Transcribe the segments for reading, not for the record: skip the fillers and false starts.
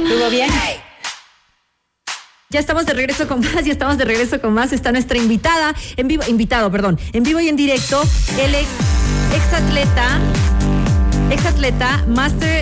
¿Estuvo bien? Ya estamos de regreso con más, Está nuestra invitada, en vivo y en directo, el exatleta, Master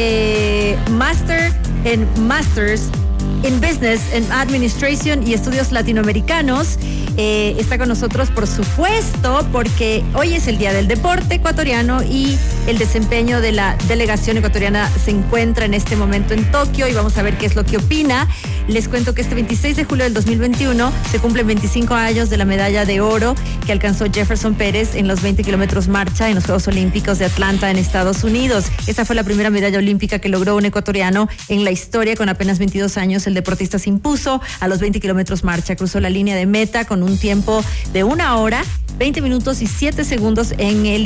en Masters in Business and Administration y Estudios Latinoamericanos. Está con nosotros, por supuesto, porque hoy es el Día del Deporte Ecuatoriano y el desempeño de la delegación ecuatoriana se encuentra en este momento en Tokio y vamos a ver qué es lo que opina. Les cuento que este 26 de julio del 2021 se cumplen 25 años de la medalla de oro que alcanzó Jefferson Pérez en los 20 kilómetros marcha en los Juegos Olímpicos de Atlanta en Estados Unidos. Esa fue la primera medalla olímpica que logró un ecuatoriano en la historia. Con apenas 22 años, el deportista se impuso a los 20 kilómetros marcha. Cruzó la línea de meta con un tiempo de 1 hora, 20 minutos y 7 segundos en el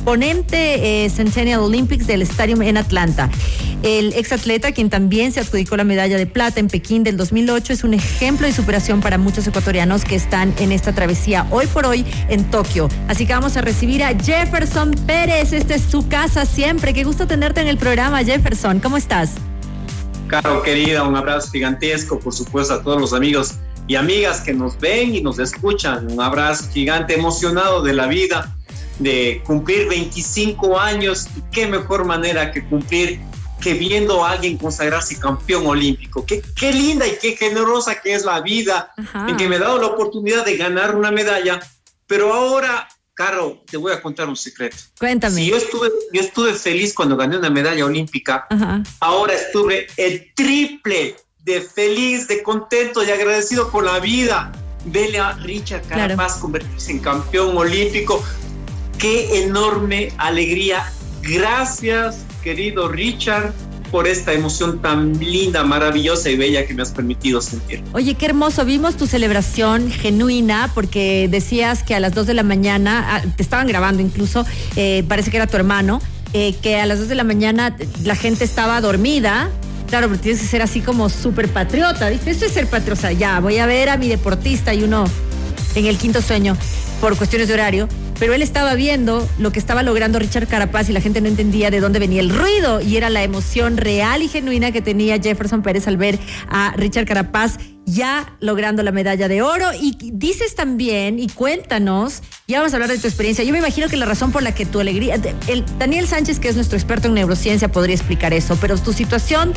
imponente Centennial Olympics del Stadium en Atlanta. El exatleta, quien también se adjudicó la medalla de plata en Pekín del 2008, es un ejemplo de superación para muchos ecuatorianos que están en esta travesía hoy por hoy en Tokio. Así que vamos a recibir a Jefferson Pérez. Esta es su casa siempre. Qué gusto tenerte en el programa, Jefferson. ¿Cómo estás? Caro, querida, un abrazo gigantesco, por supuesto, a todos los amigos y amigas que nos ven y nos escuchan. Un abrazo gigante, emocionado de la vida, de cumplir 25 años. Y qué mejor manera que cumplir que viendo a alguien consagrarse campeón olímpico. Qué linda y qué generosa que es la vida. Ajá. En que me he dado la oportunidad de ganar una medalla. Pero ahora, Caro, te voy a contar un secreto. Cuéntame. Si yo estuve feliz cuando gané una medalla olímpica. Ajá. Ahora estuve el triple de feliz, de contento y agradecido por la vida. Vele a Richard Carapaz convertirse en campeón olímpico. Qué enorme alegría. Gracias, querido Richard, por esta emoción tan linda, maravillosa y bella que me has permitido sentir. Oye, qué hermoso. Vimos tu celebración genuina porque decías que a las 2 de la mañana, te estaban grabando incluso, parece que era tu hermano, que a las 2 de la mañana la gente estaba dormida. Claro, pero tienes que ser así como súper patriota, ¿viste? Esto es ser patriota. Ya, voy a ver a mi deportista y uno en el quinto sueño por cuestiones de horario. Pero él estaba viendo lo que estaba logrando Richard Carapaz y la gente no entendía de dónde venía el ruido y era la emoción real y genuina que tenía Jefferson Pérez al ver a Richard Carapaz ya logrando la medalla de oro. Y dices también, y cuéntanos, ya vamos a hablar de tu experiencia. Yo me imagino que la razón por la que tu alegría, Daniel Sánchez, que es nuestro experto en neurociencia, podría explicar eso, pero tu situación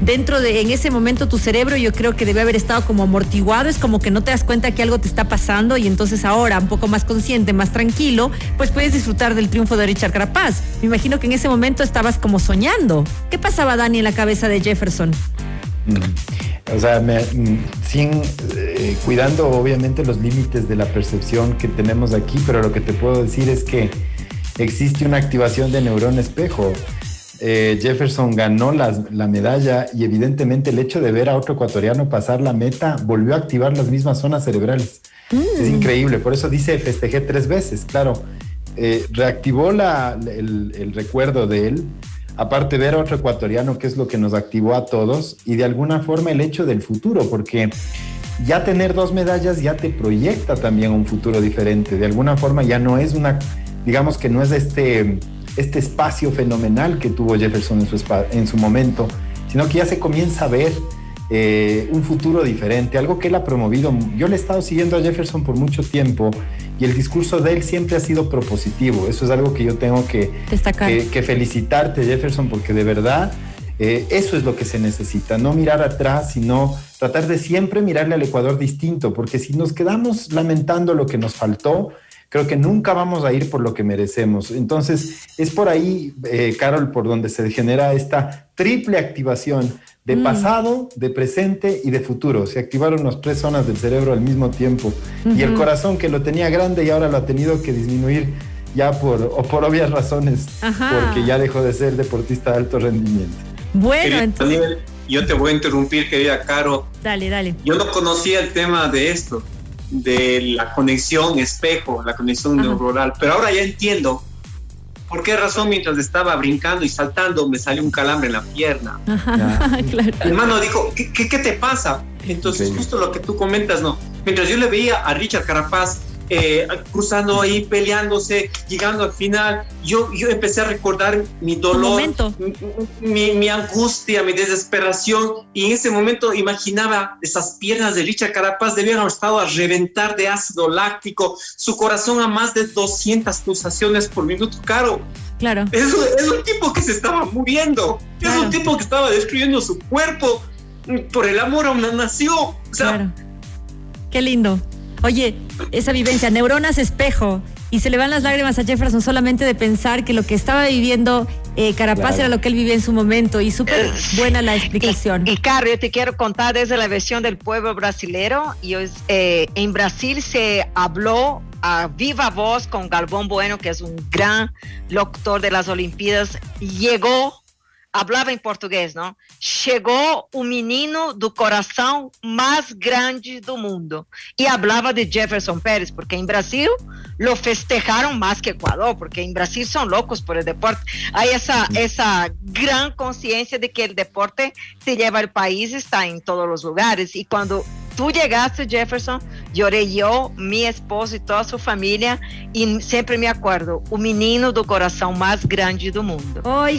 en ese momento tu cerebro yo creo que debe haber estado como amortiguado, es como que no te das cuenta que algo te está pasando y entonces ahora, un poco más consciente, más tranquilo, pues puedes disfrutar del triunfo de Richard Carapaz. Me imagino que en ese momento estabas como soñando. ¿Qué pasaba, Dani, en la cabeza de Jefferson? O sea, cuidando obviamente los límites de la percepción que tenemos aquí, pero lo que te puedo decir es que existe una activación de neurón espejo. Jefferson ganó la medalla y evidentemente el hecho de ver a otro ecuatoriano pasar la meta volvió a activar las mismas zonas cerebrales. Es increíble, por eso dice festejé 3 veces, claro. Reactivó el recuerdo de él. Aparte, ver a otro ecuatoriano, que es lo que nos activó a todos, y de alguna forma el hecho del futuro, porque ya tener 2 medallas ya te proyecta también un futuro diferente. De alguna forma ya no es digamos que no es este espacio fenomenal que tuvo Jefferson en su momento, sino que ya se comienza a ver un futuro diferente, algo que él ha promovido. Yo le he estado siguiendo a Jefferson por mucho tiempo y el discurso de él siempre ha sido propositivo. Eso es algo que yo tengo que felicitarte, Jefferson, porque de verdad eso es lo que se necesita, no mirar atrás, sino tratar de siempre mirarle al Ecuador distinto, porque si nos quedamos lamentando lo que nos faltó, creo que nunca vamos a ir por lo que merecemos. Entonces, es por ahí, Carol, por donde se genera esta triple activación de pasado, de presente y de futuro. Se activaron las 3 zonas del cerebro al mismo tiempo. Y el corazón, que lo tenía grande y ahora lo ha tenido que disminuir ya por obvias razones, porque ya dejó de ser deportista de alto rendimiento. Bueno, entonces... Daniel, yo te voy a interrumpir, querida Caro. Dale. Yo no conocía el tema de esto, de la conexión espejo, la conexión neuronal, pero ahora ya entiendo por qué razón mientras estaba brincando y saltando me salió un calambre en la pierna. Claro. Mi hermano dijo, ¿qué te pasa? Entonces justo lo que tú comentas, ¿no? Mientras yo le veía a Richard Carapaz cruzando ahí, peleándose, llegando al final. Yo empecé a recordar mi dolor, mi angustia, mi desesperación, y en ese momento imaginaba esas piernas de Richard Carapaz debían haber estado a reventar de ácido láctico, su corazón a más de 200 pulsaciones por minuto. Claro. Es un tipo que se estaba muriendo, claro. Es un tipo que estaba destruyendo su cuerpo por el amor a una nación. O sea, claro. Qué lindo. Oye, esa vivencia, neuronas espejo, y se le van las lágrimas a Jefferson solamente de pensar que lo que estaba viviendo Carapaz, claro, era lo que él vivía en su momento, y súper buena la explicación. Y Caro, yo te quiero contar desde la versión del pueblo brasilero. En Brasil se habló a viva voz con Galvão Bueno, que es un gran locutor de las Olimpíadas. Hablaba em português, não? Chegou o menino do coração mais grande do mundo. E falava de Jefferson Pérez, porque em Brasil lo festejaram mais que Equador, porque em Brasil são loucos por el deporte. Há essa gran consciência de que o deporte se lleva al país, está em todos os lugares. E quando tú llegaste, Jefferson, lloré yo, mi esposo y toda su familia, y siempre me acuerdo, o menino do coração mais grande do mundo.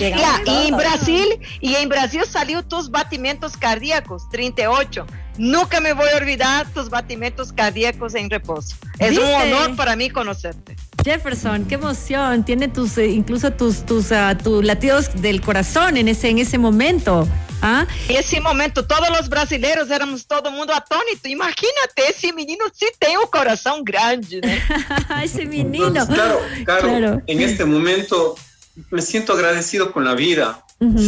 Y en Brasil salió tus batimentos cardíacos, 38. Nunca me voy a olvidar tus batimentos cardíacos en reposo. Es un honor para mí conocerte. Jefferson, qué emoción. Tiene incluso tus latidos del corazón en ese momento. ¿Ah? Esse momento, todos os brasileiros éramos todo mundo atônito. Imagínate, esse menino sí tem um coração grande, né? Ese menino. Entonces, claro, en este momento me siento agradecido con la vida,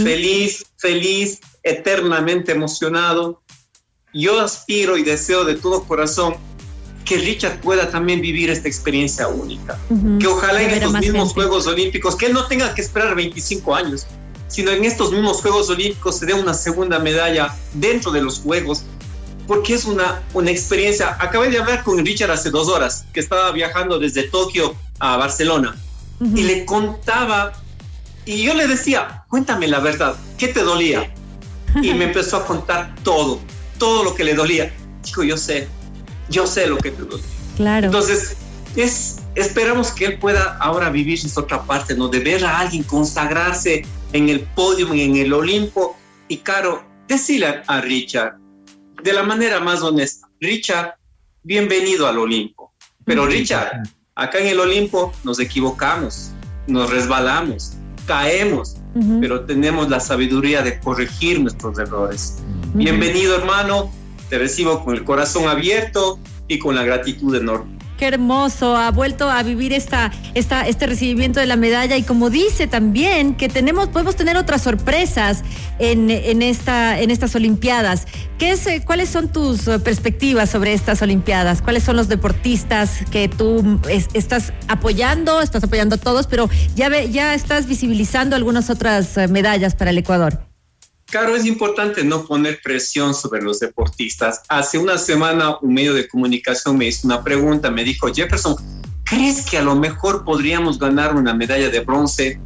feliz, eternamente emocionado. Yo aspiro y deseo de todo corazón que Richard pueda también vivir esta experiencia única. Que ojalá en estos mismos Juegos Olímpicos, que él no tenga que esperar 25 años, sino en estos mismos Juegos Olímpicos se dé una segunda medalla dentro de los Juegos, porque es una experiencia. Acabé de hablar con Richard hace 2 horas, que estaba viajando desde Tokio a Barcelona, y le contaba, y yo le decía, cuéntame la verdad, ¿qué te dolía? Y me empezó a contar todo lo que le dolía. Chico, yo sé lo que te dolía. Claro. Entonces, esperamos que él pueda ahora vivir esa otra parte, ¿no? De ver a alguien consagrarse en el podio y en el Olimpo. Y Caro, decirle a Richard de la manera más honesta, Richard, bienvenido al Olimpo. Pero Richard, acá en el Olimpo nos equivocamos, nos resbalamos, caemos, pero tenemos la sabiduría de corregir nuestros errores. Bienvenido, hermano, te recibo con el corazón abierto y con la gratitud enorme. Qué hermoso, ha vuelto a vivir este recibimiento de la medalla, y como dice también que podemos tener otras sorpresas en estas Olimpiadas. ¿Cuáles son tus perspectivas sobre estas Olimpiadas? ¿Cuáles son los deportistas que tú estás apoyando? Estás apoyando a todos, pero ya estás visibilizando algunas otras medallas para el Ecuador. Claro, es importante no poner presión sobre los deportistas. Hace una semana un medio de comunicación me hizo una pregunta, me dijo, Jefferson, ¿crees que a lo mejor podríamos ganar una medalla de bronce?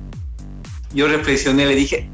Yo reflexioné, le dije,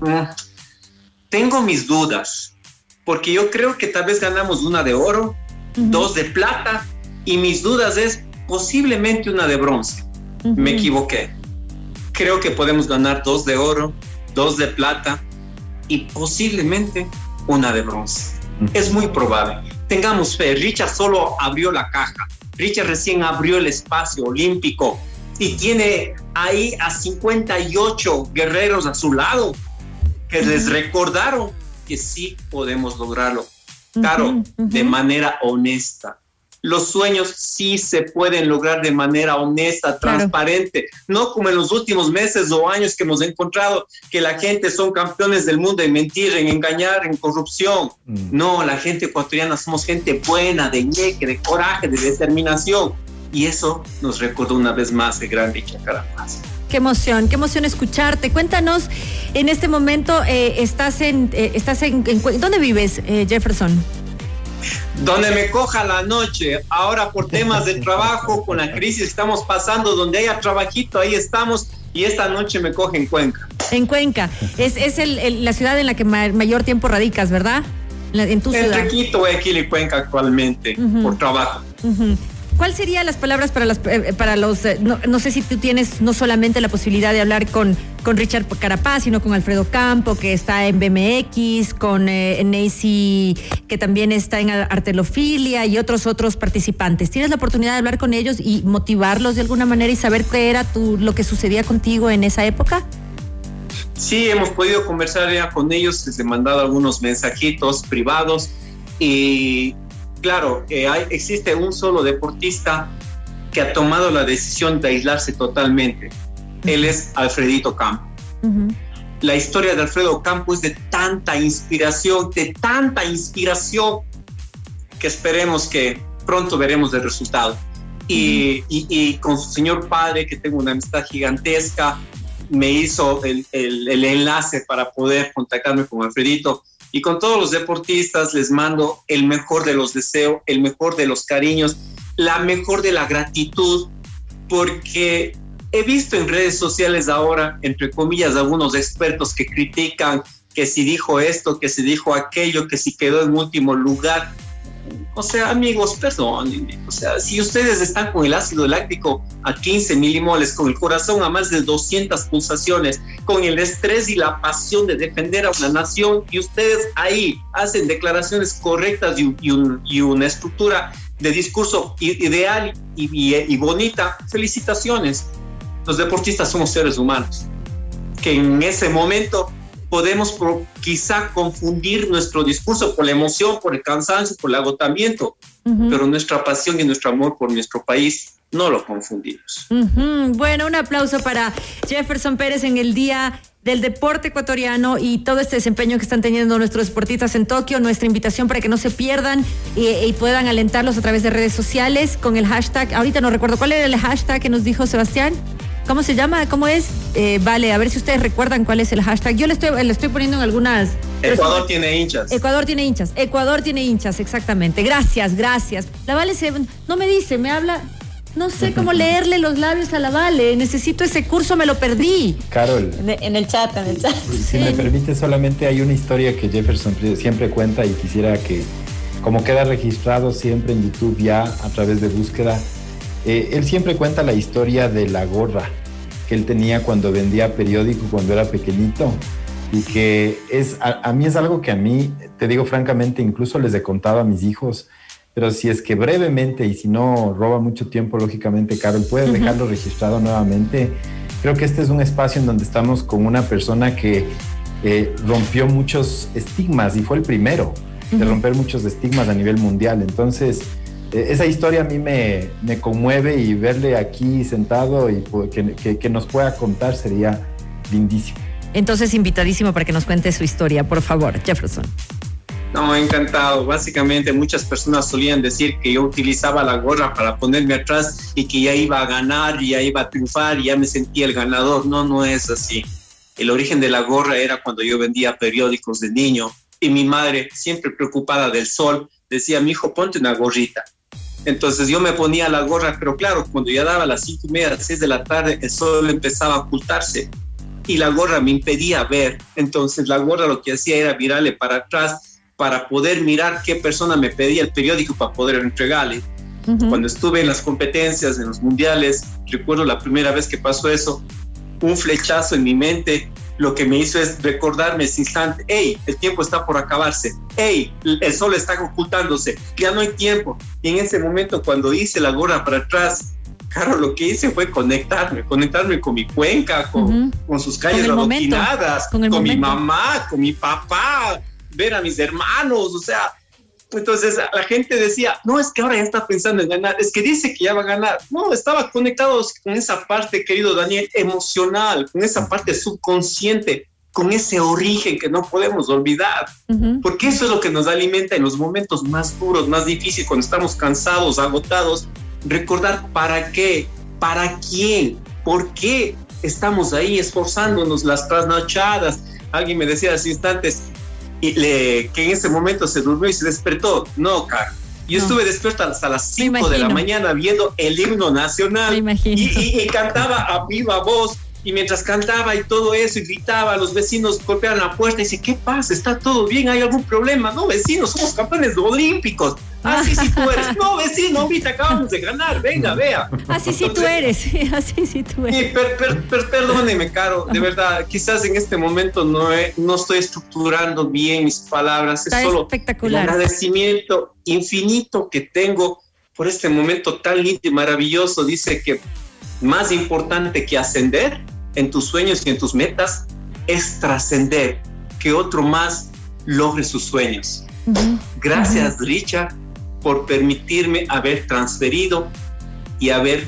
tengo mis dudas, porque yo creo que tal vez ganamos una de oro, 2 de plata, y mis dudas es posiblemente una de bronce. Me equivoqué. Creo que podemos ganar 2 de oro, 2 de plata, y posiblemente una de bronce. Es muy probable. Tengamos fe. Richard solo abrió la caja. Richard recién abrió el espacio olímpico y tiene ahí a 58 guerreros a su lado que les recordaron que sí podemos lograrlo. Claro, de manera honesta. Los sueños sí se pueden lograr de manera honesta, transparente, no como en los últimos meses o años que hemos encontrado que la gente son campeones del mundo en mentir, en engañar, en corrupción. No, la gente ecuatoriana somos gente buena, de ñeque, de coraje, de determinación, y eso nos recordó una vez más el gran Richard Carapaz. Qué emoción escucharte. Cuéntanos, en este momento estás en ¿dónde vives, Jefferson? Donde me coja la noche. Ahora por temas de trabajo, con la crisis que estamos pasando, donde haya trabajito, ahí estamos, y esta noche me coge en Cuenca. En Cuenca. Es la ciudad en la que mayor tiempo radicas, ¿verdad? En tu ciudad. Entre Quito, Guayaquil y Cuenca actualmente, por trabajo. ¿Cuál serían las palabras para los, no sé si tú tienes no solamente la posibilidad de hablar con Richard Carapaz, sino con Alfredo Campo, que está en BMX, con Neisy, que también está en Artelofilia, y otros participantes? ¿Tienes la oportunidad de hablar con ellos y motivarlos de alguna manera y saber qué era lo que sucedía contigo en esa época? Sí, hemos podido conversar ya con ellos, les he mandado algunos mensajitos privados y claro, existe un solo deportista que ha tomado la decisión de aislarse totalmente. Él es Alfredito Campo. Uh-huh. La historia de Alfredo Campo es de tanta inspiración, que esperemos que pronto veremos el resultado. Uh-huh. Y con su señor padre, que tengo una amistad gigantesca, me hizo el enlace para poder contactarme con Alfredito. Y con todos los deportistas les mando el mejor de los deseos, el mejor de los cariños, la mejor de la gratitud, porque he visto en redes sociales ahora, entre comillas, algunos expertos que critican que si dijo esto, que si dijo aquello, que si quedó en último lugar. O sea, amigos, perdónenme. O sea, si ustedes están con el ácido láctico a 15 milimoles, con el corazón a más de 200 pulsaciones, con el estrés y la pasión de defender a una nación, y ustedes ahí hacen declaraciones correctas y una estructura de discurso ideal y bonita, felicitaciones. Los deportistas somos seres humanos, que en ese momento podemos quizá confundir nuestro discurso por la emoción, por el cansancio, por el agotamiento, uh-huh, pero nuestra pasión y nuestro amor por nuestro país no lo confundimos. Uh-huh. Bueno, un aplauso para Jefferson Pérez en el Día del Deporte Ecuatoriano y todo este desempeño que están teniendo nuestros deportistas en Tokio. Nuestra invitación para que no se pierdan y puedan alentarlos a través de redes sociales con el hashtag, ahorita no recuerdo cuál era el hashtag que nos dijo Sebastián. ¿Cómo se llama? ¿Cómo es? Vale, a ver si ustedes recuerdan cuál es el hashtag. Yo le estoy poniendo en algunas... Ecuador tiene hinchas. Ecuador tiene hinchas, exactamente. Gracias. La Vale no me dice, me habla... No sé cómo leerle los labios a la Vale. Necesito ese curso, me lo perdí. Carol. En el chat. Si me permite, solamente hay una historia que Jefferson siempre cuenta y quisiera que, como queda registrado siempre en YouTube ya a través de búsqueda, él siempre cuenta la historia de la gorra que él tenía cuando vendía periódico, cuando era pequeñito, y que a mí es algo que a mí, te digo francamente, incluso les he contado a mis hijos, pero si es que brevemente, y si no roba mucho tiempo, lógicamente, Carol, puedes dejarlo registrado nuevamente. Creo que este es un espacio en donde estamos con una persona que rompió muchos estigmas y fue el primero de romper muchos estigmas a nivel mundial. Entonces, esa historia a mí me conmueve, y verle aquí sentado y que nos pueda contar sería lindísimo. Entonces, invitadísimo para que nos cuente su historia, por favor, Jefferson. No, encantado. Básicamente muchas personas solían decir que yo utilizaba la gorra para ponerme atrás y que ya iba a ganar, ya iba a triunfar, y ya me sentía el ganador. No es así. El origen de la gorra era cuando yo vendía periódicos de niño, y mi madre, siempre preocupada del sol, decía: mi hijo, ponte una gorrita. Entonces yo me ponía la gorra, pero claro, cuando ya daba las 5:30, 6 de la tarde, el sol empezaba a ocultarse y la gorra me impedía ver. Entonces la gorra lo que hacía era virarle para atrás para poder mirar qué persona me pedía el periódico para poder entregarle. Uh-huh. Cuando estuve en las competencias, en los mundiales, recuerdo la primera vez que pasó eso, un flechazo en mi mente lo que me hizo es recordarme ese instante: hey, el tiempo está por acabarse, hey, el sol está ocultándose, ya no hay tiempo. Y en ese momento, cuando hice la gorra para atrás, claro, lo que hice fue conectarme con mi cuenca, con sus calles adoquinadas, con mi mamá, con mi papá, ver a mis hermanos. O sea, entonces la gente decía: no, es que ahora ya está pensando en ganar, es que dice que ya va a ganar. No, estaba conectado con esa parte, querido Daniel, emocional, con esa parte subconsciente, con ese origen que no podemos olvidar, porque eso es lo que nos alimenta en los momentos más duros, más difíciles, cuando estamos cansados, agotados. Recordar para qué, para quién, por qué estamos ahí esforzándonos, las trasnochadas. Alguien me decía hace instantes que en ese momento se durmió y se despertó. No, Carlos. Yo estuve despierto hasta las 5 de la mañana viendo el himno nacional y cantaba a viva voz. Y mientras cantaba y todo eso y gritaba, los vecinos golpeaban la puerta y dice: ¿qué pasa? ¿Está todo bien? ¿Hay algún problema? No, vecinos, somos campeones olímpicos. Así sí tú eres. No, vecino, ahorita acabamos de ganar, venga, vea. Así sí tú eres, así sí tú eres. Perdóneme, Caro, de verdad, quizás en este momento no estoy estructurando bien mis palabras. Está es solo espectacular. el agradecimiento infinito que tengo por este momento tan lindo y maravilloso. Dice que más importante que ascender en tus sueños y en tus metas es trascender, que otro más logre sus sueños. Gracias, Richard, por permitirme haber transferido y haber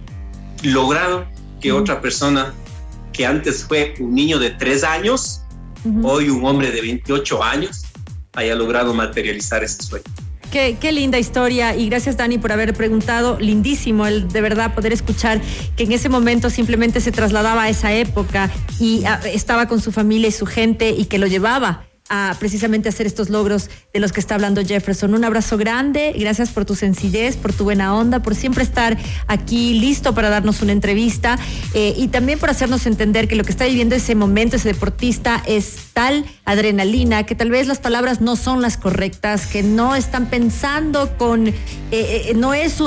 logrado que otra persona que antes fue un niño de 3 años, hoy un hombre de 28 años, haya logrado materializar ese sueño. Qué linda historia, y gracias, Dani, por haber preguntado. Lindísimo el de verdad poder escuchar que en ese momento simplemente se trasladaba a esa época y estaba con su familia y su gente, y que lo llevaba a precisamente hacer estos logros de los que está hablando Jefferson. Un abrazo grande, gracias por tu sencillez, por tu buena onda, por siempre estar aquí listo para darnos una entrevista, y también por hacernos entender que lo que está viviendo ese momento, ese deportista, es tal adrenalina que tal vez las palabras no son las correctas, que no están pensando con... no es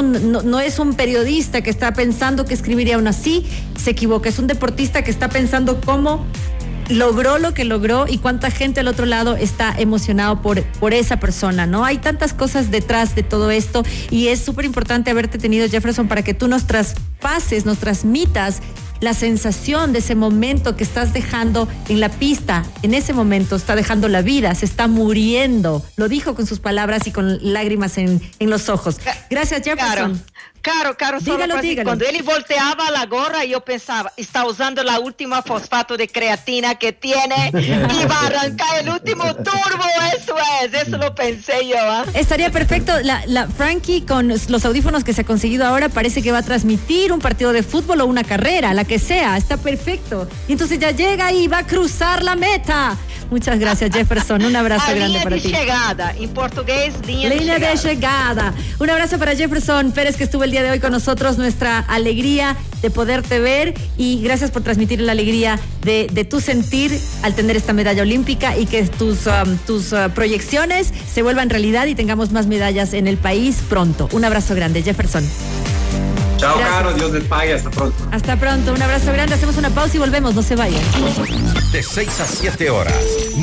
un periodista que está pensando que escribiría aún así, se equivoca, es un deportista que está pensando cómo logró lo que logró y cuánta gente al otro lado está emocionado por esa persona, ¿no? Hay tantas cosas detrás de todo esto, y es súper importante haberte tenido, Jefferson, para que tú nos traspases, nos transmitas la sensación de ese momento que estás dejando en la pista. En ese momento está dejando la vida, se está muriendo. Lo dijo con sus palabras y con lágrimas en los ojos. Gracias, Jefferson. Claro, dígalo. Cuando él volteaba la gorra, yo pensaba, está usando la última fosfato de creatina que tiene y va a arrancar el último turbo, eso lo pensé yo. Estaría perfecto. La Frankie, con los audífonos que se ha conseguido ahora, parece que va a transmitir un partido de fútbol o una carrera, la que sea, está perfecto. Y entonces ya llega y va a cruzar la meta. Muchas gracias, Jefferson. Un abrazo grande para ti. Línea de llegada, en portugués, línea de llegada. Un abrazo para Jefferson Pérez, que estuvo el día de hoy con nosotros. Nuestra alegría de poderte ver, y gracias por transmitir la alegría de tu sentir al tener esta medalla olímpica, y que tus proyecciones se vuelvan realidad y tengamos más medallas en el país pronto. Un abrazo grande, Jefferson. Chao, Caro, Dios les pague, hasta pronto. Hasta pronto, un abrazo grande, hacemos una pausa y volvemos, no se vayan. De 6 a 7 horas.